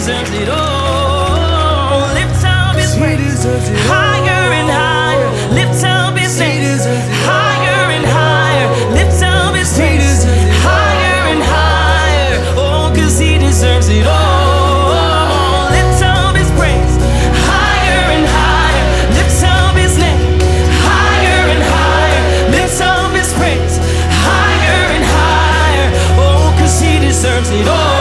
deserves it all. Lift up his praise higher and higher. Lift up his name higher and higher. Lift up his praise higher and higher. Oh, 'cause he deserves it all. Lift up his praise higher and higher. Lift up his name higher and higher. Lift up his praise higher and higher. Oh, 'cause he deserves it all.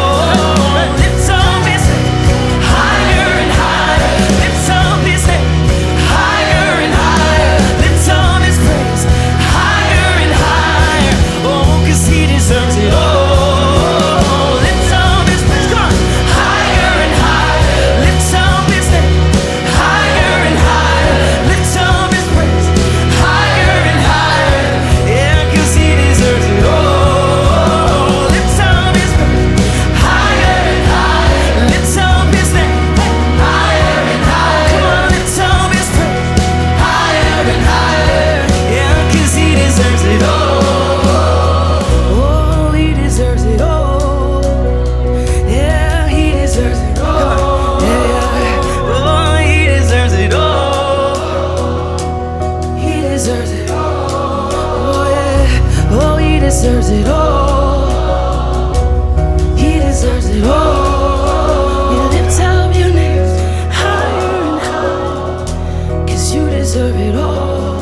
Lift up his name higher and higher. Lift up his name higher and higher. Lift up his praise higher and higher. Oh, 'cause he deserves it all. Lift up his praise, come on, higher and higher. Lift up his name higher and higher. Lift up his praise higher and higher. Yeah, 'cause he deserves it all. Lift up his praise higher and higher. Lift up his name higher and higher. Come on, lift up his praise higher and higher. Yeah, 'cause he deserves it all. Oh, he deserves it all. Yeah, he deserves it all. Yeah, oh, he deserves it all. He deserves it all. Oh, yeah, oh, he deserves it all. He deserves it all. You lift up your name higher and higher, 'cause you deserve it all.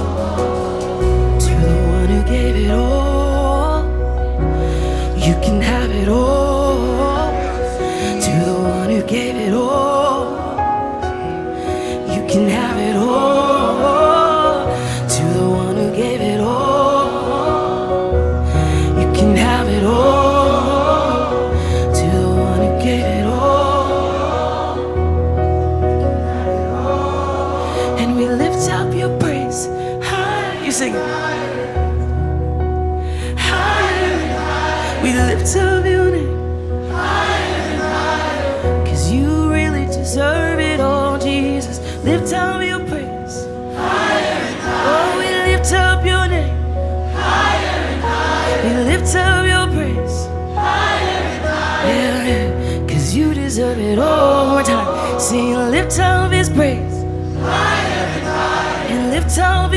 To the one who gave it all, you can have it all. To the one who gave it all, you can have it all. To the one who gave it all, you can have it all. To the one who gave it all, and we lift up your praise high. You sing it. Higher, we lift up your name higher and higher, 'cause you really deserve it all, Jesus. Lift up your praise higher and higher. Oh, we lift up your name higher and higher. We lift up your praise higher and higher. Yeah, yeah, 'cause you deserve it all. One more time. Sing, lift up his praise higher and higher. And lift up